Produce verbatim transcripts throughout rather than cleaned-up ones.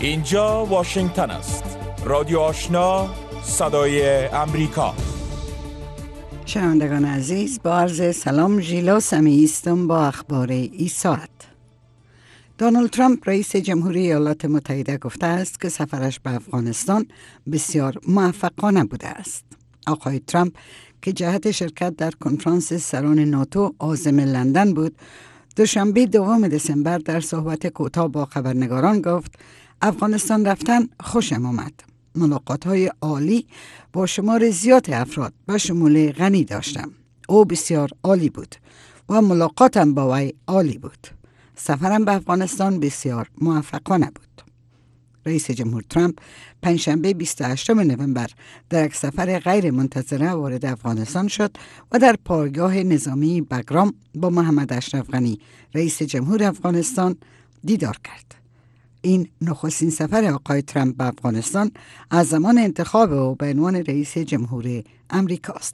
اینجا واشنگتن است. رادیو آشنا، صدای امریکا. شنوندگان عزیز، با عرض سلام، ژیلا سمیعی هستم با اخبار این ساعت. دونالد ترامپ رئیس جمهوری ایالات متحده گفته است که سفرش به افغانستان بسیار موفقانه بوده است. آقای ترامپ که جهت شرکت در کنفرانس سران ناتو عازم لندن بود، دوشنبه دوم دسامبر در صحبت کوتاه با خبرنگاران گفت افغانستان رفتن خوشم آمد. ملاقات‌های عالی با شمار زیاد افراد و شمول غنی داشتم. او بسیار عالی بود و ملاقاتم با وی عالی بود. سفرم به افغانستان بسیار موفقانه بود. رئیس جمهور ترامپ پنجشنبه بیست و هشتم نوامبر در یک سفر غیر منتظره وارد افغانستان شد و در پایگاه نظامی بگرام با محمد اشرف غنی رئیس جمهور افغانستان دیدار کرد. این نخستین سفر آقای ترامپ به افغانستان از زمان انتخاب او به عنوان رئیس جمهور امریکا است.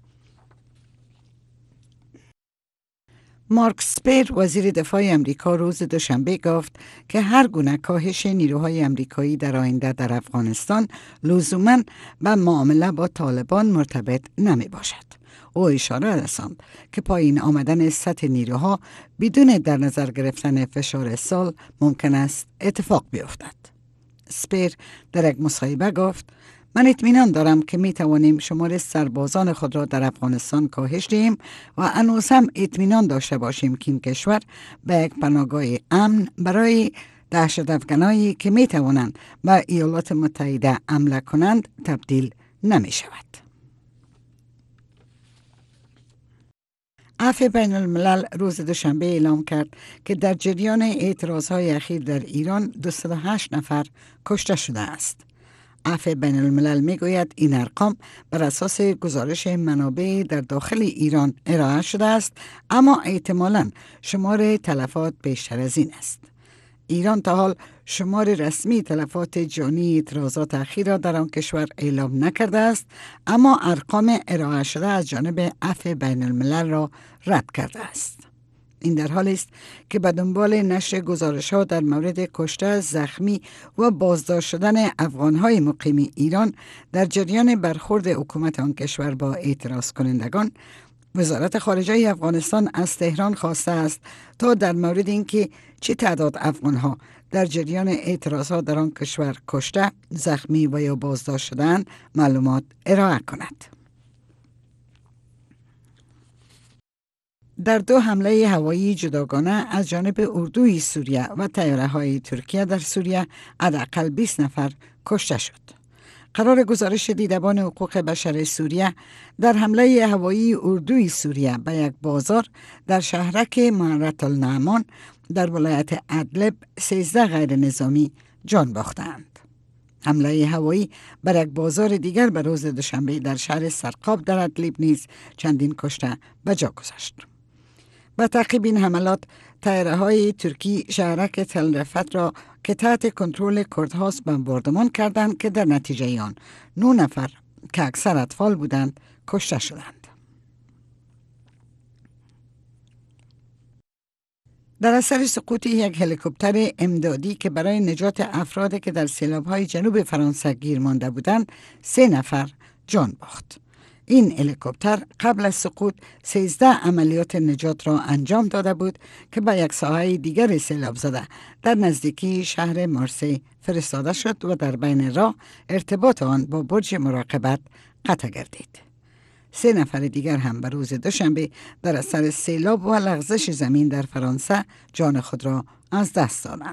مارک اسپر وزیر دفاع امریکا روز دوشنبه گفت که هر گونه کاهش نیروهای امریکایی در آینده در افغانستان لزوماً به معامله با طالبان مرتبط نمی باشد. او اشاره رساند که پایین آمدن سطح نیروها بدون در نظر گرفتن فشار سال ممکن است اتفاق بیفتد. اسپر در یک مصاحبه گفت من اطمینان دارم که می توانیم شمار سربازان خود را در افغانستان کاهش دهیم و هنوز هم اطمینان داشته باشیم که این کشور به یک پناهگاه امن برای دهشت‌افکنانی که می توانند به ایالات متحده حمله کنند تبدیل نمی شود. عفو بین الملل روز دوشنبه اعلام کرد که در جریان اعتراضهای اخیر در ایران دویست و هشت نفر کشته شده است. عفو بین الملل می گوید این ارقام بر اساس گزارش منابع در داخل ایران ارائه شده است، اما احتمالاً شمار تلفات بیشتر از این است. ایران تا حال شمار رسمی تلفات جانی اعتراضات اخیر را در آن کشور اعلام نکرده است، اما ارقام ارائه شده از جانب عفو بین الملل را رد کرده است. این در حالی است که به دنبال نشر گزارش‌ها در مورد کشته، زخمی و بازداشت شدن افغان‌های مقیم ایران در جریان برخورد حکومت آن کشور با اعتراض کنندگان، وزارت خارجه افغانستان از تهران خواسته است تا در مورد اینکه چه تعداد افغان‌ها در جریان اعتراضات در آن کشور کشته، زخمی و یا بازداشت شدند معلومات ارائه کند. در دو حمله هوایی جداگانه از جانب اردوی سوریه و طیاره‌های ترکیه در سوریه حداقل بیست نفر کشته شد. قرار گزارش دیدبان حقوق بشر سوریه در حمله هوایی اردوی سوریه به یک بازار در شهرک معرة النعمان در ولایت ادلب سیزده غیر نظامی جان باختند. حمله هوایی بر یک بازار دیگر به روز دوشنبه در شهر سرقاب در ادلب نیز چندین کشته به جا گذاشت. با تعقیب این حملات، طیاره‌های ترکی شهرک تل رفت را که تحت کنترل کردهاست بمباردمان کردند که در نتیجه آن نه نفر که اکثر اطفال بودند کشته شدند. در اثر سقوط یک هلیکوپتر امدادی که برای نجات افرادی که در سیلاب‌های جنوب فرانسه گیر مانده بودند، سه نفر جان باخت. این هلیکوپتر قبل از سقوط سیزده عملیات نجات را انجام داده بود که به یک ساحه دیگر سیلاب زده در نزدیکی شهر مارسی فرستاده شد و در بین راه ارتباط آن با برج مراقبت قطع گردید. سه نفر دیگر هم به روز دوشنبه در اثر سیلاب و لغزش زمین در فرانسه جان خود را از دست دادند.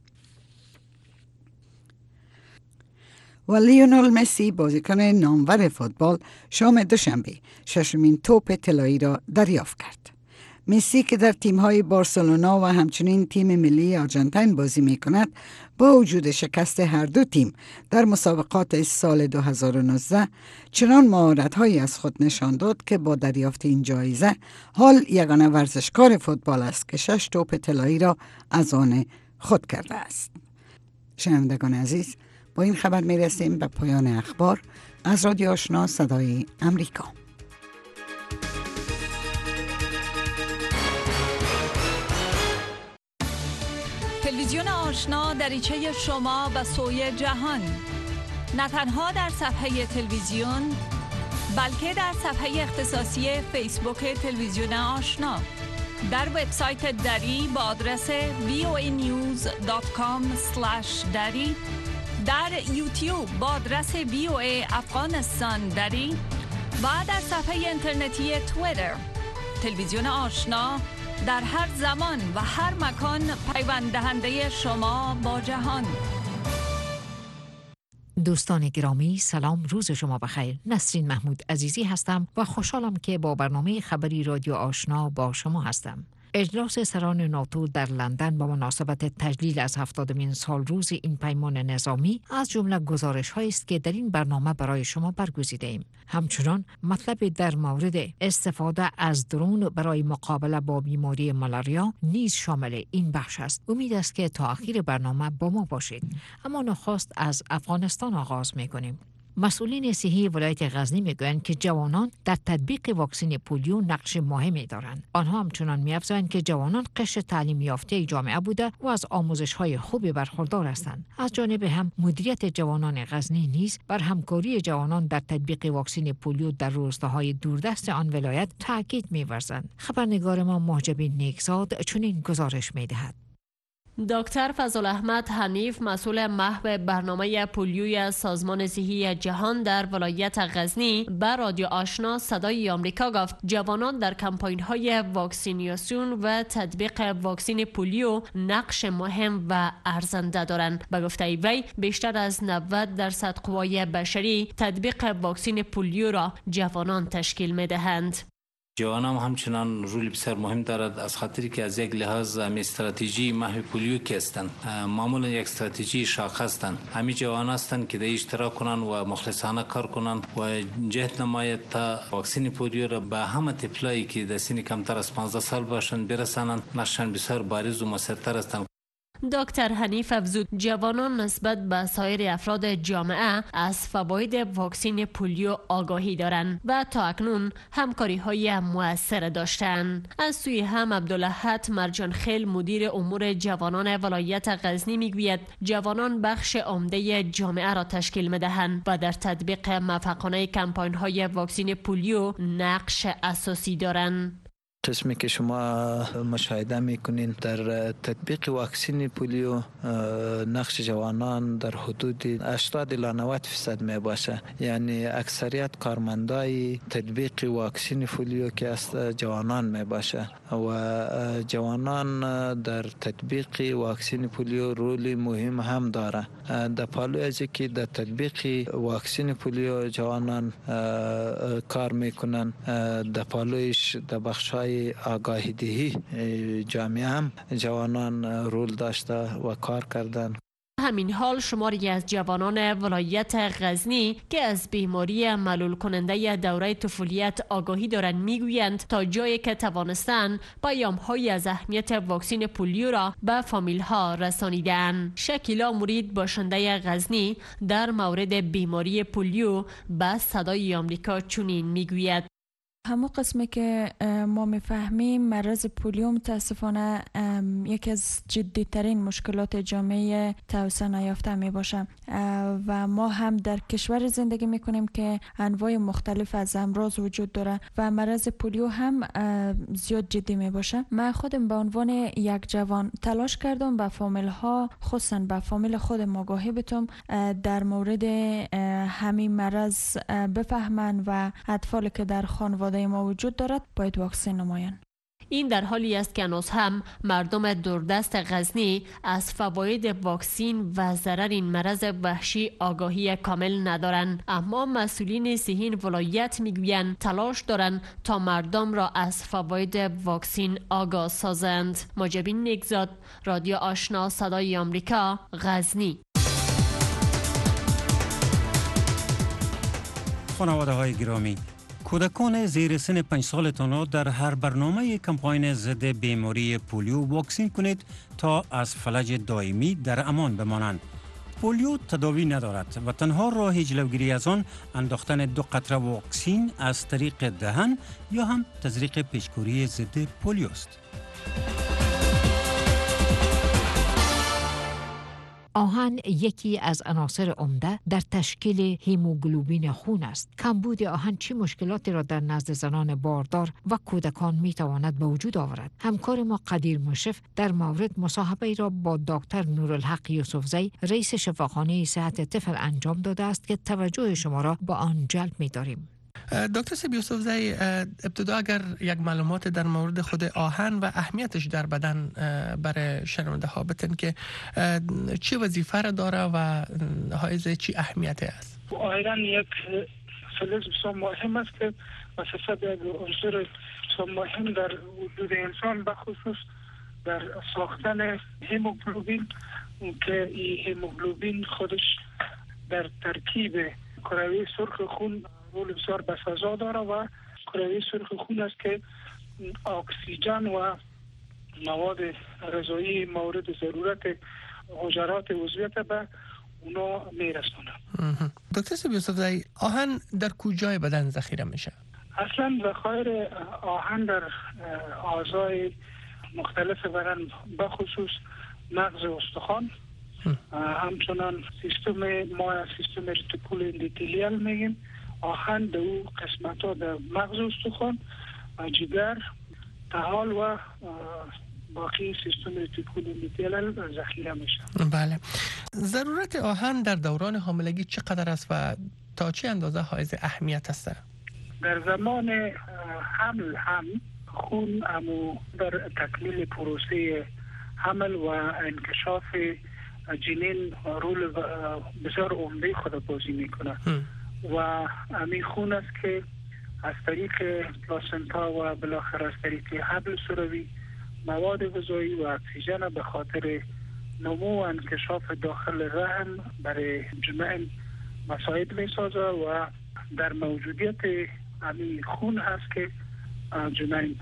و لیونل مسی بازیکن نامور فوتبال شام دوشنبه ششمین توپ طلایی را دریافت کرد. مسی که در تیم‌های بارسلونا و همچنین تیم ملی آرژانتین بازی می‌کند، با وجود شکست هر دو تیم در مسابقات سال دو هزار و نوزده چنان مهارت‌هایی از خود نشان داد که با دریافت این جایزه حال یگانه ورزشکار فوتبال است که شش توپ طلایی را از آن خود کرده است. شنوندگان عزیز، با این خبر می رسیم به پایان اخبار از رادیو آشنا صدای امریکا. تلویزیون آشنا دریچه شما به سوی جهان، نه تنها در صفحه تلویزیون بلکه در صفحه اختصاصی فیسبوک تلویزیون آشنا، در وبسایت دری با آدرس وی او ای نیوز دات کام اسلش دری، در یوتیوب با آدرس وی او ای افغانستان دری و در صفحه اینترنتی توییتر. تلویزیون آشنا در هر زمان و هر مکان پیوند دهنده شما با جهان. دوستان گرامی، سلام، روز شما بخیر. نسرین محمود عزیزی هستم و خوشحالم که با برنامه خبری رادیو آشنا با شما هستم. اجلاس سران ناتو در لندن با مناسبت تجلیل از هفتادمین سال روز این پیمان نظامی از جمله گزارش‌هایی است که در این برنامه برای شما برگزیده ایم. همچنان مطلب در مورد استفاده از درون برای مقابله با بیماری مالاریا نیز شامل این بخش است. امید است که تا آخر برنامه با ما باشید. اما نخست از افغانستان آغاز می‌کنیم. مسئولین صحی ولایت غزنی میگویند که جوانان در تطبیق واکسن پولیو نقش مهمی دارند. آنها همچنان می‌افزایند که جوانان قشر تعلیم یافته جامعه بوده و از آموزش‌های خوبی برخوردار هستند. از جانب هم مدیریت جوانان غزنی نیز بر همکاری جوانان در تطبیق واکسن پولیو در روستاهای دوردست آن ولایت تاکید می‌ورزند. خبرنگار ما محجبی نیکزاد چنین گزارش می‌دهد. دکتر فضل احمد حنیف، مسئول محو برنامه پولیوی سازمان صحی جهان در ولایت غزنی، به رادیو آشنا صدای آمریکا گفت جوانان در کمپاین‌های واکسیناسیون و تطبیق واکسن پولیو نقش مهم و ارزنده دارند. به گفته وی بیشتر از نود درصد قوای بشری تطبیق واکسن پولیو را جوانان تشکیل می‌دهند. جوانان همچنان رول بسیار مهم دارد، از خاطری که از یک لحاظ همی استراتژی محو پولیو که هستند معمولا یک استراتژی شاخص هستند. همی جوان هستند که در اشتراک کنند و مخلصانه کار کنند و جهت نماید تا واکسن پولیو را به همه طفلایی که در سن کمتر از پانزده سال باشند برسانند. نقششان بسیار بارز و مؤثرتر هستند. دکتر حنیف افزود جوانان نسبت به سایر افراد جامعه از فواید واکسن پولیو آگاهی دارند و تا اکنون همکاری های مؤثر داشتند. از سوی هم عبدالاحد مرجان خیل مدیر امور جوانان ولایت غزنی میگوید جوانان بخش عمده جامعه را تشکیل میدهند و در تطبیق موفقانه کمپاین های واکسن پولیو نقش اساسی دارند. قسمی که شما مشاهده میکنین در تطبیق واکسن پولیو نقش جوانان در حدود هشتاد الی نود درصد می باشه. یعنی اکثریت کارمندای تطبیق واکسن پولیو که است جوانان می باشه و جوانان در تطبیق واکسن پولیو رول مهم هم داره. در پالو از که در تطبیق واکسن پولیو جوانان کار میکنن، در پالویش در بخشای آگاهی دهی جامعه هم جوانان رول داشته و کار کردن. همین حال شماری از جوانان ولایت غزنی که از بیماری ملول کننده دوره طفولیت آگاهی دارند میگویند تا جایی که توانستند پیام‌های از اهمیت واکسن پولیو را به فامیل ها رسانیدند. شکیلا مرید باشنده غزنی در مورد بیماری پولیو به صدای آمریکا چنین میگوید: همون قسمی که ما میفهمیم مرض پولیو متاسفانه یکی از جدیترین مشکلات جامعه توسعه نیافته می باشه و ما هم در کشور زندگی میکنیم که انواع مختلف از امراض وجود داره و مرض پولیو هم زیاد جدی می باشه. من خودم به عنوان یک جوان تلاش کردم به فامیل ها، خصوصا به فامیل خودم آگاهی بدم در مورد همین مرض بفهمن و اطفالی که در خانواده ما وجود دارد باید واکسن نمایند. این در حالی است که هنوز هم مردم دوردست غزنی از فواید واکسن و ضرر این مرض وحشی آگاهی کامل ندارند، اما مسئولین صحی ولایت میگویند تلاش دارند تا مردم را از فواید واکسن آگاه سازند. محجبی نیکزاد، رادیو آشنا صدای آمریکا، غزنی. خانواده های گرامی، کودکان زیر سن پنج سالتان در هر برنامه کمپاین ضد بیماری پولیو واکسین کنید تا از فلج دائمی در امان بمانند. پولیو تداوی ندارد و تنها راه جلوگیری از آن انداختن دو قطره واکسین از طریق دهن یا هم تزریق پیچکوری ضد پولیو است. آهن یکی از عناصر عمده در تشکیل هیموگلوبین خون است. کمبود آهن چه مشکلاتی را در نزد زنان باردار و کودکان می تواند به وجود آورد؟ همکار ما قدیر مشرف در مورد مصاحبه را با دکتر نورالحق یوسفزی رئیس شفاخانه صحت طفل انجام داده است که توجه شما را با آن جلب می داریم. دکتر سیب یوسفزی، ابتدا اگر یک معلومات در مورد خود آهن و اهمیتش در بدن برای شنونده ها بتن که چی وظیفه را داره و حائز چی اهمیتی است؟ آهن یک فلز بسیار مهم است که وصفت یک عنصر بسیار مهم در وجود انسان، بخصوص در ساختن هیموگلوبین، که این هیموگلوبین خودش در ترکیب کروی سرخ خون رول بسیار بسزا داره و کروی سرخ خون است که اکسیژن و مواد غذایی مورد ضرورت حجرات عضویت به اونا میرسونه. دکتر سیب یوسفزی، آهن در کجای بدن ذخیره میشه؟ اصلا ذخایر آهن در اعضای مختلف بدن، بخصوص مغز و استخوان، همچنان سیستم ما سیستم رتیکول اندوتلیال میگیم، آهن در او قسمت ها در مغز و استخوان، جگر، طحال و باقی سیستم رتیکول اندوتلیال ذخیره میشه. بله. ضرورت آهن در دوران حاملگی چقدر است و تا چه اندازه حائز اهمیت است؟ در زمان حمل هم خون امو در تکمیل پروسه حمل و انکشاف جنین رول بسیار عمده خود بازی میکنه و امی خون است که از طریق پلاسنتا و بالاخره از طریق حبل سروی مواد غذایی و اکسیژن به خاطر نمو و انکشاف داخل رحم برای جنین مساعد میسازه و در موجودیت امی خون هست که جنین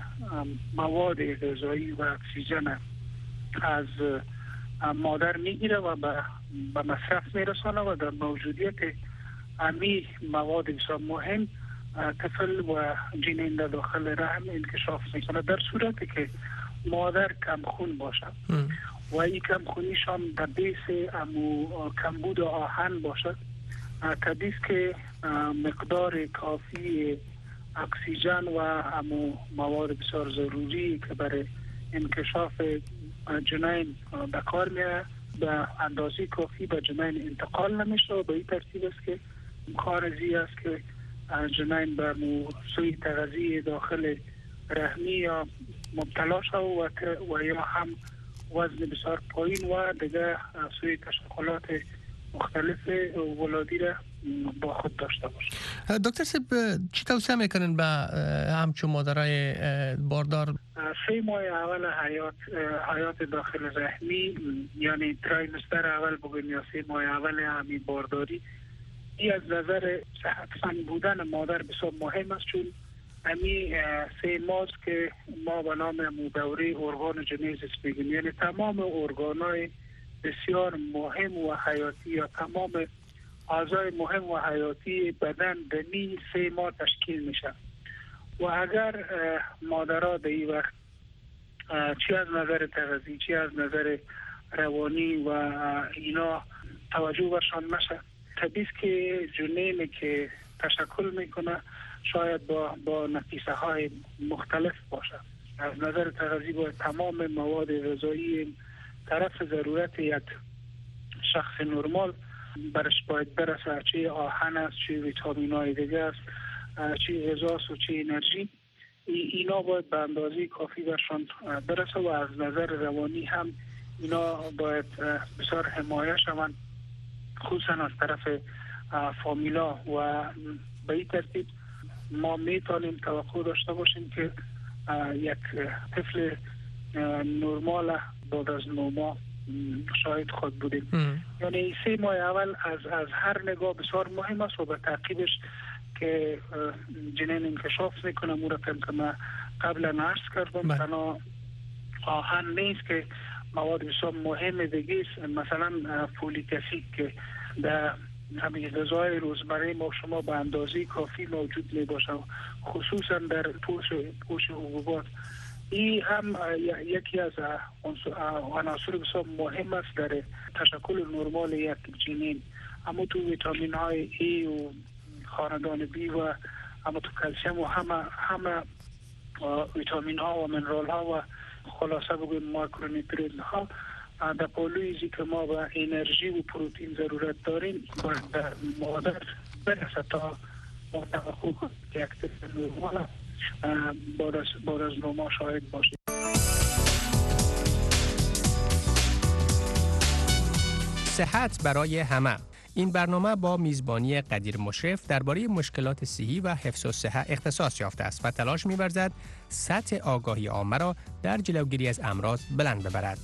مواد غذایی و اکسیژن از مادر میگیره و به مصرف میرسانه و در موجودیت امی مواد بسیار مهم طفل و جنین در داخل رحم انکشاف میکنه. در صورتی که مادر کم خون باشه و این کم خونیشان در بیس امو کمبود آهن باشد، طبیعی است که مقدار کافی اکسیژن و امو مواد بسیار ضروری که برای انکشاف جنین به کار میاد به اندازه کافی به جنین انتقال نمیشه و به این ترتیب است که کار ازی است که جنین به سوی تغذیه داخل رحمی یا مبتلا شد و, و یا هم وزن بسیار پایین و دیگه سوی تشکلات مختلف ولادی را با خود داشته باشه. دکتر سیب، چی توصیه میکنن به همچون مادرای باردار؟ سه ماه اول حیات حیات داخل رحمی، یعنی ترایمستر اول بگویم یا سه ماه اول همی بارداری، این از نظر صحتمند بودن مادر بسیار مهم است، چون همی سه ماه که ما به نام دوره ارگان جنیزیس میگیم، یعنی تمام ارگانای بسیار مهم و حیاتی یا تمام اعضای مهم و حیاتی بدن در این سه ماه تشکیل میشه و اگر مادرها در این وقت چی از نظر تغذیه چی از نظر روانی و اینا توجه برشان نشه، طبیعی است که جنینی که تشکل میکنه شاید با با نتیجه های مختلف باشه. از نظر تغذیه باید تمام مواد غذایی طرف ضرورت یک شخص نرمال برش باید برسه، چه آهن است، چه ویتامین های دیگه است، چه غذاست و چه انرژی، اینا باید به اندازه کافی برشان برسه و از نظر روانی هم اینا باید بسیار حمایه شوند، خصوصا از طرف فامیلا و به این ترتیب ما میتونیم توقع داشته باشیم که یک طفل نرمال بعد از نو ماه شاید خود بودیم. یعنی سه ماه اول از از هر نگاه بسیار مهم است و به تعقیبش که جنین انکشاف میکنه مرتب که من قبلا عرض کردم تنها آهن نیست که مواد بسیار مهم دیگه است، مثلا فولیک اسید که در همین غذای روزمره ما شما به اندازه کافی موجود می باشه، خصوصا در پوش پوش حبوبات این هم یکی از عناصر بسیار مهم است در تشکل نرمال یک جنین. اما تو ویتامین های ای و خاندان بی و اما تو کلسیم و همه همه ویتامین ها و منرال ها و خلاصه بگویم ماکرونیوترینت ها در پالویزی که ما به انرژی و پروتئین ضرورت داریم باید مادر برسه تا ما توقع کنیم که یک طفل نرمال بعد از نو ماه شاهد باشیم. صحت برای همه. این برنامه با میزبانی قدیر مشرف درباره مشکلات صحی و حفظ الصحه اختصاص یافته است و تلاش می‌ورزد سطح آگاهی عامه را در جلوگیری از امراض بلند ببرد.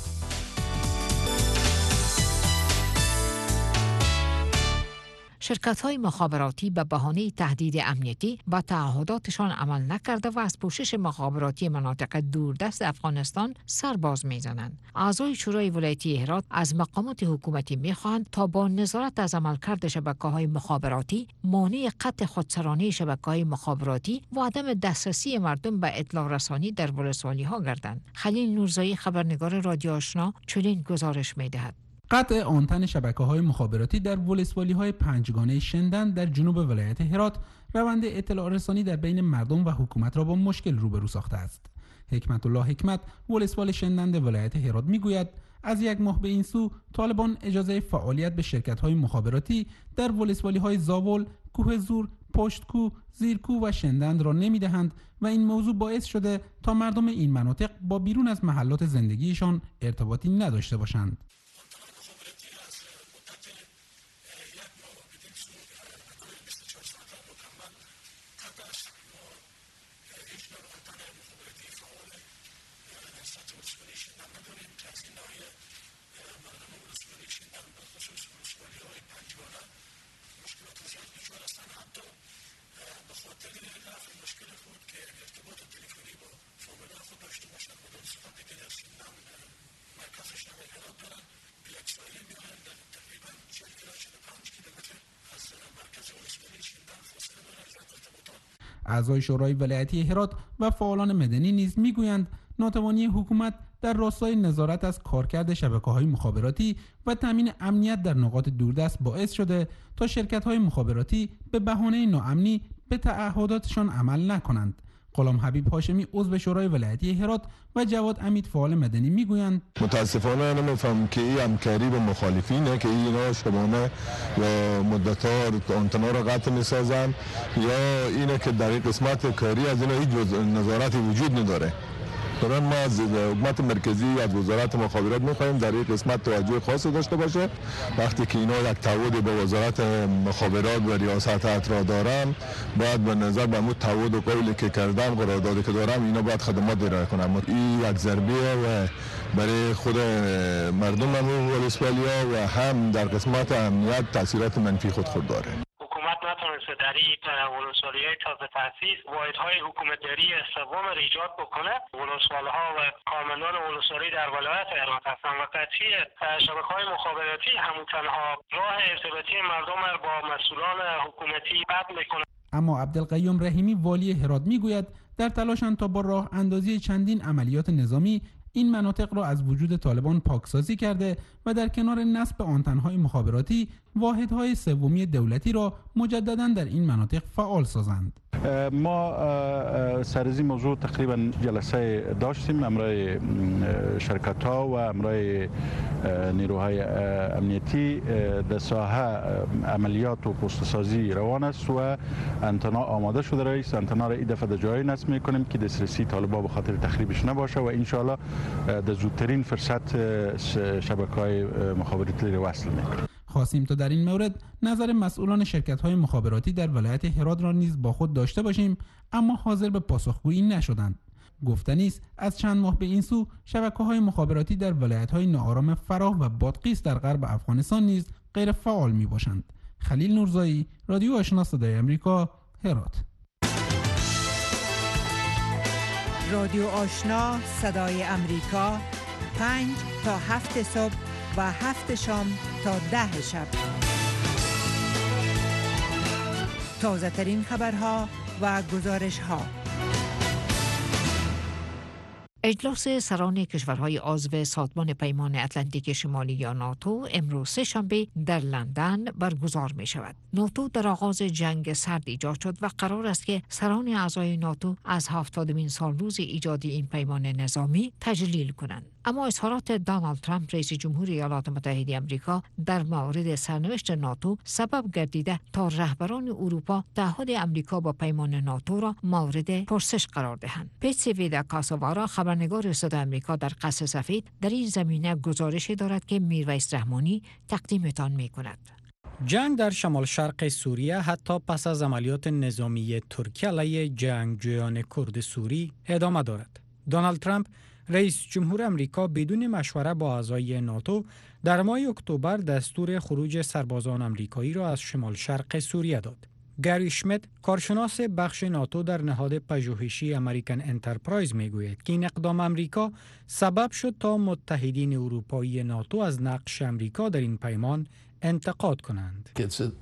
شرکت‌های مخابراتی به بهانه تهدید امنیتی با تعهداتشان عمل نکرده و از پوشش مخابراتی مناطق دوردست افغانستان سرباز می‌زنند. اعضای شورای ولایتی هرات از مقامات حکومتی می‌خواهند تا با نظارت از عملکرد شبکه‌های مخابراتی، مانع قطع خودسرانه شبکه‌های مخابراتی و عدم دسترسی مردم به اطلاع رسانی در ولسوالی‌ها گردند. خلیل نورزایی، خبرنگار رادیو آشنا، چنین گزارش می‌دهد. قطع آنتن شبکه‌های مخابراتی در ولسوالی‌های پنجگانه شندن در جنوب ولایت هرات روند اطلاع رسانی در بین مردم و حکومت را با مشکل روبرو ساخته است. حکمت الله حکمت، ولسوال شندند ولایت هرات میگوید از یک ماه به این سو طالبان اجازه فعالیت به شرکت‌های مخابراتی در ولسوالی‌های زاول، کوه زور، پشتکو، زیرکو و شندند را نمی‌دهند و این موضوع باعث شده تا مردم این مناطق با بیرون از محلات زندگیشان ارتباطی نداشته باشند. اعضای شورای ولایتی هرات و فعالان مدنی نیز میگویند ناتوانی حکومت در راستای نظارت از کارکرد شبکه‌های مخابراتی و تامین امنیت در نقاط دوردست باعث شده تا شرکت‌های مخابراتی به بهانه ناامنی به تعهداتشان عمل نکنند. غلام حبیب هاشمی عضو شورای ولایتی هرات و جواد امید فعال مدنی میگویند متاسفانه نمیفهم که این همکاری با مخالفینه که اینا شبانه و مدت‌ها آنتنا را قطع می‌سازن یا اینه که در این قسمت کاری از اینا هیچ نظارتی وجود نداره. برای ما از حکومت مرکزی از وزارت مخابرات می‌خوایم در این قسمت توجه خاصی داشته باشه. وقتی که اینا یک تعهد به وزارت مخابرات و ریاست را دارن باید به نظر به مو تعهد و قولی که کردن قراردادی که دارم اینا باید خدمات ارائه کنن. این یک ضربه و برای خود مردم همون ولسوالیا و هم در قسمت امنیت تاثیرات منفی خود خود داره. نتونسته در این ولسوالی‌های تازه تأسیس واحدهای حکومتداری سوم را ایجاد بکنه. ولسوال‌ها و کارمندان ولسوالی در ولایت هرات هستند و قطعی شبکه‌های مخابراتی همون تنها راه ارتباطی مردم را با مسئولان حکومتی قطع می‌کنه. اما عبدالقیوم رحیمی والی هرات میگوید در تلاشند تا با راه اندازی چندین عملیات نظامی این مناطق را از وجود طالبان پاکسازی کرده و در کنار نصب آنتن‌های مخابراتی واحدهای سومی دولتی را مجدداً در این مناطق فعال سازند. ما سر از این موضوع تقریبا جلسه داشتیم امرای شرکت ها و امرای نیروهای امنیتی در ساحه عملیات و پست‌سازی روان است و انتنا آماده شده است. انتنا را این دفعه در جایی نصب می‌کنیم که دسترسی طالبان به خاطر تخریبش نباشه و ان شاء الله در زودترین فرصت شبکه‌های مخابراتی را وصل می‌کنیم. خواستیم تا در این مورد نظر مسئولان شرکت‌های مخابراتی در ولایت هرات را نیز با خود داشته باشیم، اما حاضر به پاسخگویی نشدند. گفتنی است از چند ماه به این سو شبکه‌های مخابراتی در ولایت‌های ناآرام فراه و بادغیس در غرب افغانستان نیز غیر فعال می‌باشند. خلیل نورزایی، رادیو آشنا صدای آمریکا، هرات. رادیو آشنا صدای آمریکا، پنج تا هفت صبح و هفت شام تا ده شب. تازه ترین خبرها و گزارش ها. اجلاس سران کشورهای عضو سازمان پیمان اتلانتیک شمالی یا ناتو امروز سه شنبه در لندن برگزار می شود. ناتو در آغاز جنگ سرد ایجاد شد و قرار است که سران اعضای ناتو از هفتادمین سال روز ایجاد این پیمان نظامی تجلیل کنند. اما اظهارات دونالد ترامپ رئیس جمهور ایالات متحده آمریکا در مورد سرنوشت ناتو سبب گردیده تا رهبران اروپا تعهد آمریکا با پیمان ناتو را مورد پرسش قرار دهند. پیتسیویدا کاساوارا خبرنگار صدای آمریکا در قصر سفید در این زمینه گزارشی دارد که میرویس رحمانی تقدیمتان می‌کند. جنگ در شمال شرق سوریه حتی پس از عملیات نظامی ترکیه علیه جنگجویان کرد سوری ادامه دارد. دونالد ترامپ رئیس جمهور آمریکا بدون مشوره با اعضای ناتو در ماه اکتبر دستور خروج سربازان آمریکایی را از شمال شرق سوریه داد. گری شمیت کارشناس بخش ناتو در نهاد پژوهشی امریکن انترپرایز میگوید که این اقدام آمریکا سبب شد تا متحدین اروپایی ناتو از نقش آمریکا در این پیمان انتقاد کنند.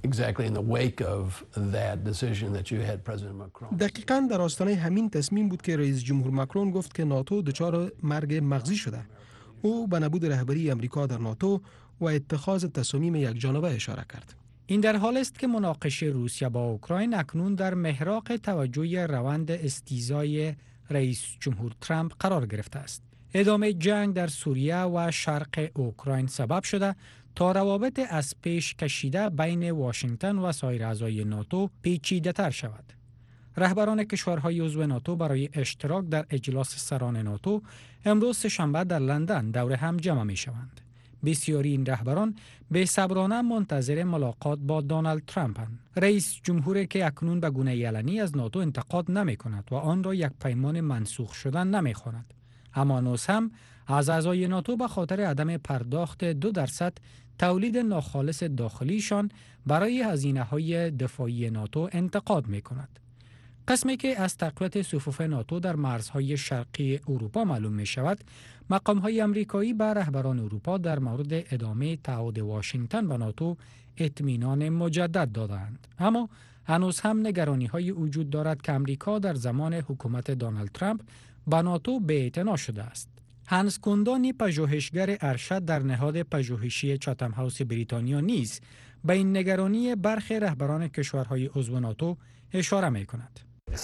دقیقاً در آستانه همین تصمیم بود که رئیس جمهور ماکرون گفت که ناتو دچار مرگ مغزی شده. او به نبود رهبری آمریکا در ناتو و اتخاذ تصامیم یکجانبه اشاره کرد. این در حال است که مناقشه روسیه با اوکراین اکنون در محراق توجه روند استیزای رئیس جمهور ترامپ قرار گرفته است. ادامه جنگ در سوریه و شرق اوکراین سبب شده تا روابط از پیش کشیده بین واشنگتن و سایر اعضای ناتو پیچیده‌تر شود. رهبران کشورهای عضو ناتو برای اشتراک در اجلاس سران ناتو امروز سه‌شنبه در لندن دور هم جمع می شوند. بسیاری این رهبران به صبرانه منتظر ملاقات با دونالد ترامپند. رئیس جمهوری که اکنون به گونه علنی از ناتو انتقاد نمی کند و آن را یک پیمان منسوخ شدن نمی خواند. اما هنوز هم از اعضای ناتو به خاطر عدم پرداخت دو درصد تولید ناخالص داخلیشان برای هزینه‌های دفاعی ناتو انتقاد می کند. قسمی که از تقویت صفوف ناتو در مرزهای شرقی اروپا معلوم می شود، مقام‌های آمریکایی به رهبران اروپا در مورد ادامه تعهد واشنگتن و ناتو اطمینان مجدد دادند. اما هنوز هم نگرانی‌های وجود دارد که آمریکا در زمان حکومت دونالد ترامپ به ناتو بی‌اعتنا شده است. هانس کوندانی پژوهشگر ارشد در نهاد پژوهشی چاتم هاوس بریتانیا نیز به این نگرانی برخی رهبران کشورهای عضو ناتو اشاره می کند.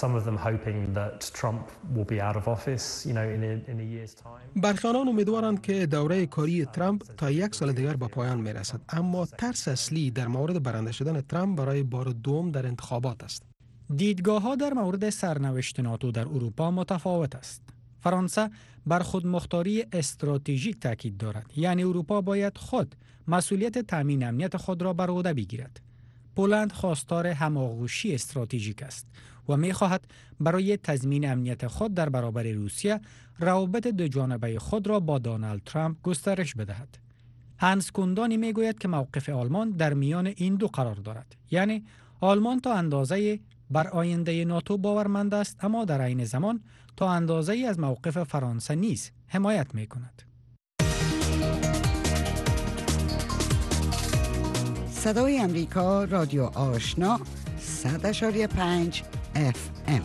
برخی آنان امیدوارند که دوره کاری ترامپ تا یک سال دیگر به پایان می رسد، اما ترس اصلی در مورد برنده شدن ترامپ برای بار دوم در انتخابات است. دیدگاه ها در مورد سرنوشت ناتو در اروپا متفاوت است. فرانسه بر خودمختاری استراتژیک تاکید دارد، یعنی اروپا باید خود مسئولیت تامین امنیت خود را بر عهده بگیرد. پولند خواستار هماغوشی استراتژیک است و می‌خواهد برای تضمین امنیت خود در برابر روسیه روابط دو جانبه خود را با دونالد ترامپ گسترش بدهد. هانس کوندانی میگوید که موقف آلمان در میان این دو قرار دارد، یعنی آلمان تا اندازه بر آینده ناتو باورمند است، اما در عین زمان تا اندازه‌ای از موقف فرانسه نیز حمایت می‌کند. صدای امریکا، رادیو آشنا، صد و پنج اف ام.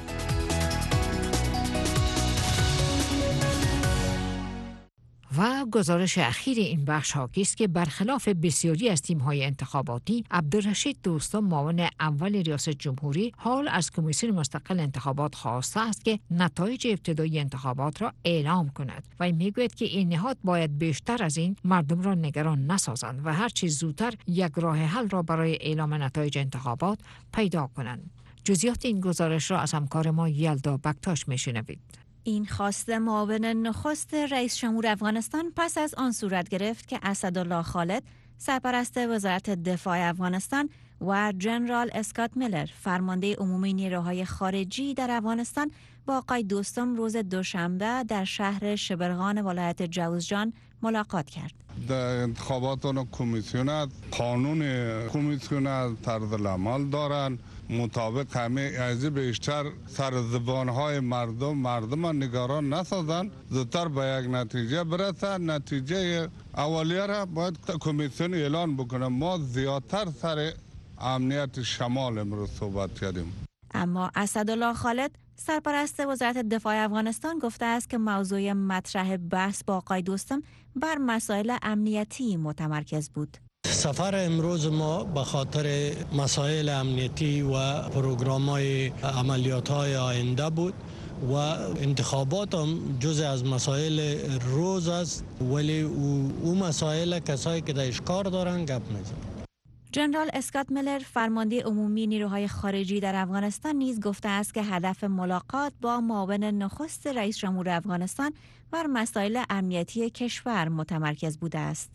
و گزارش اخیر این بخش حاکی است که برخلاف بسیاری از تیم‌های انتخاباتی، عبدالرشید دوستم معاون اول ریاست جمهوری حال از کمیسیون مستقل انتخابات خواسته است که نتایج ابتدایی انتخابات را اعلام کند و میگوید که این نهاد باید بیشتر از این مردم را نگران نسازند و هر چیز زودتر یک راه حل را برای اعلام نتایج انتخابات پیدا کنند. جزئیات این گزارش را از همکار ما یلدا بکتاش میشنوید. این خواست معاون نخست رئیس جمهور افغانستان پس از آن صورت گرفت که اسدالله خالد سرپرست وزارت دفاع افغانستان و جنرال اسکات میلر فرمانده عمومی نیروهای خارجی در افغانستان با آقای دوستم روز دوشنبه در شهر شبرغان ولایت جوزجان ملاقات کرد. در انتخابات کمیسیون قانون کمیسیون طرز العمل دارند، مطابق همه از بیشتر سر زبانهای مردم مردم نگران نسازند، زودتر به یک نتیجه برسند. نتیجه اولیه را باید کمیسیون اعلان بکنه. ما زیادتر سر امنیت شمال امروز صحبت کردیم. اما اسدالله خالد سرپرست وزارت دفاع افغانستان گفته است که موضوع مطرح بحث با آقای دوستم بر مسائل امنیتی متمرکز بود. سفر امروز ما به خاطر مسائل امنیتی و پروگرام‌های عملیات‌های آینده بود و انتخابات هم جزء از مسائل روز است، ولی او مسائل کسایی که در اشکار دارن گپ نزن. جنرال اسکات میلر فرمانده عمومی نیروهای خارجی در افغانستان نیز گفته است که هدف ملاقات با معاون نخست رئیس جمهور افغانستان بر مسائل امنیتی کشور متمرکز بوده است.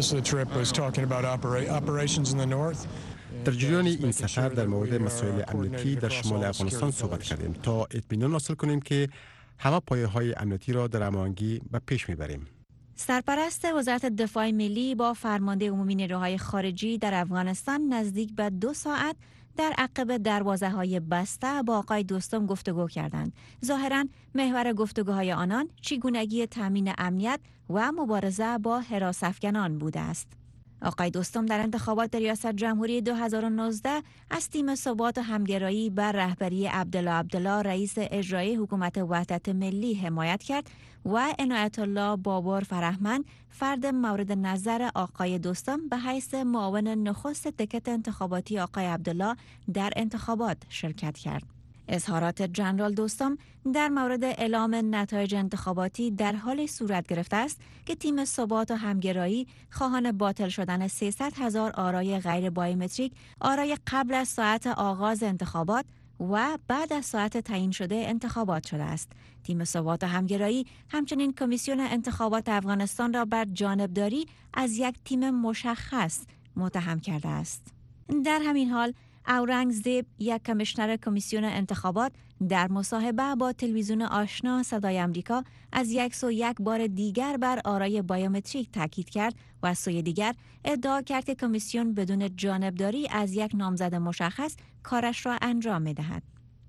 در جریان این سفر در مورد مسائل امنیتی در شمال افغانستان صحبت کردیم تا اطمینان حاصل کنیم که همه پایه‌های امنیتی را در هماهنگی به پیش میبریم. سرپرست وزارت دفاع ملی با فرمانده عمومی نیروهای خارجی در افغانستان نزدیک به دو ساعت در عقب دروازه‌های بسته با آقای دوستم گفتگو کردند. ظاهراً محور گفتگوهای آنان چگونگی تامین امنیت و مبارزه با حراس‌افکنان بوده است. آقای دوستم در انتخابات ریاست جمهوری دو هزار و نوزده از تیم ثبات و همگرایی بر رهبری عبدالله عبدالله رئیس اجرایی حکومت وحدت ملی حمایت کرد و عنایت الله بابر فرهمند فرد مورد نظر آقای دوستم به حیث معاون نخست تکت انتخاباتی آقای عبدالله در انتخابات شرکت کرد. اظهارات جنرال دوستم در مورد اعلام نتایج انتخاباتی در حال صورت گرفته است که تیم ثبات و همگرایی خواهان باطل شدن سیصد هزار آرای غیر بایومتریک آرای قبل از ساعت آغاز انتخابات و بعد از ساعت تعیین شده انتخابات شده است. تیم ثبات و همگرایی همچنین کمیسیون انتخابات افغانستان را بر جانبداری از یک تیم مشخص متهم کرده است. در همین حال اورنگزیب یک کمیشنر کمیسیون انتخابات در مصاحبه با تلویزیون آشنا صدای آمریکا از یک سو یک بار دیگر بر آرای بایومتریک تاکید کرد و از سوی دیگر ادعا کرد که کمیسیون بدون جانبداری از یک نامزد مشخص کارش را انجام می‌دهد.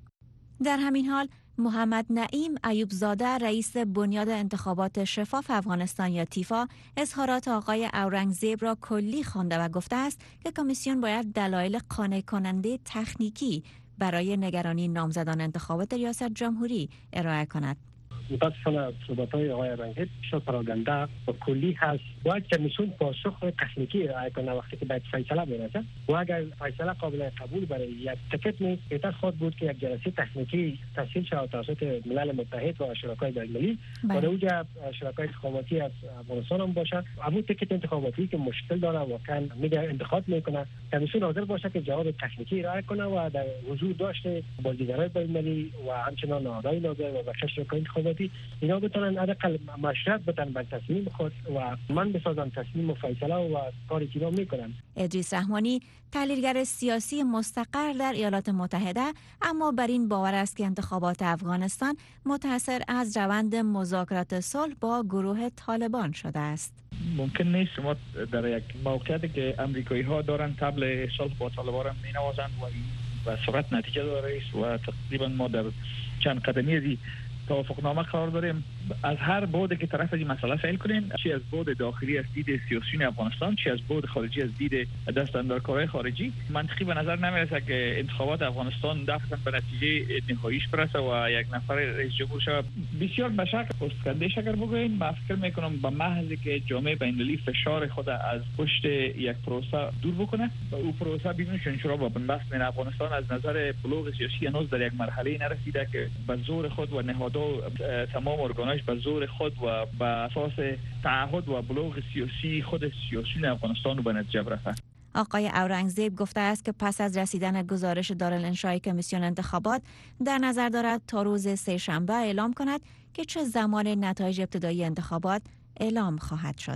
در همین حال محمد نعیم ایوب زاده رئیس بنیاد انتخابات شفاف افغانستان یا تیفا اظهارات آقای اورنگزیب را کلی خوانده و گفته است که کمیسیون باید دلایل قانع کننده تکنیکی برای نگرانی نامزدان انتخابات ریاست جمهوری ارائه کند. متاسفانه صحبت‌های آقای اورنگزیب بسیار پراگنده و کلی هست. باید کمیسیون پاسخ تکنیکی ارائه کنه وقتی که باید فیصله برسه و اگر فیصله قابل قبول برای یک تکت نیست بهتر خود بود که یک جلسه تکنیکی تشکیل شود توسط ملل متحد و شرکای بین‌المللی و در اونجا شرکای انتخاباتی از افغانستان هم باشه. اما تکت انتخاباتی که مشکل داره واقعا میگه انتخاب میکنه کمیسیون حاضر باشه که جواب تکنیکی ارائه کنه و در حضور داشته بازیگرای بین‌المللی و همچنین نهادهای ناظر و بخش شرکای انتخاباتی اینا بتونن حداقل مشورت بدن بر تصمیم خود و من بسازم تصمیم و فیصله و کاری که میکنن. ادریس رحمانی تحلیلگر سیاسی مستقر در ایالات متحده اما بر این باور است که انتخابات افغانستان متأثر از روند مذاکرات صلح با گروه طالبان شده است. ممکن نیست شما در یک موقعیتی که امریکایی ها دارن طبل صلح با طالبان را مینوازند و و سرعت نتیجه داره است و تقریبا ما در چند قدمی از توافقنامه قرار داریم. از هر بعد که طرف از این مسئله فعال کنیم، چه از بعد داخلی از دید سیاسی افغانستان، چه از بعد خارجی از دید دستاندرکارهای خارجی، منطقی به نظر نمیرسه که انتخابات افغانستان دفعتاً به نتیجه نهاییش برسه و یک نفر رئیس جمهور شود. بسیار به شک پست‌کندش اگر بگوییم، من فکر میکنم به محض که جامعه بین‌المللی فشار خود از پشت یک پروسه دور بکنه و او پروسه بدون شنشورا و بنبست بین افغانستان از نظر بلوغ سیاسی هنوز در یک مرحله نرسیده که به زور خود و نهادها تمام ارگاناش به زور خود و به اساس تعهد و بلوغ سیاسی خود سیاسیون افغانستان رو به نتیجه برسه. آقای اورنگزیب گفته است که پس از رسیدن گزارش دارالانشای کمیسیون انتخابات در نظر دارد تا روز سه شنبه اعلام کند که چه زمان نتایج ابتدایی انتخابات اعلام خواهد شد.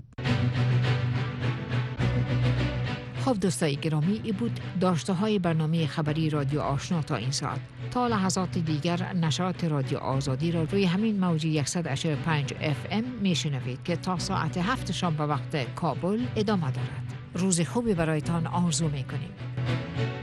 خب دوستای گرامی، ای بود داشته های برنامه خبری رادیو آشنا تا این ساعت. تا لحظات دیگر نشرات رادیو آزادی را روی همین موج صد و هشتاد و پنج اف ام میشنوید که تا ساعت هفت شام به وقت کابل ادامه دارد. روز خوبی برایتان آرزو میکنیم.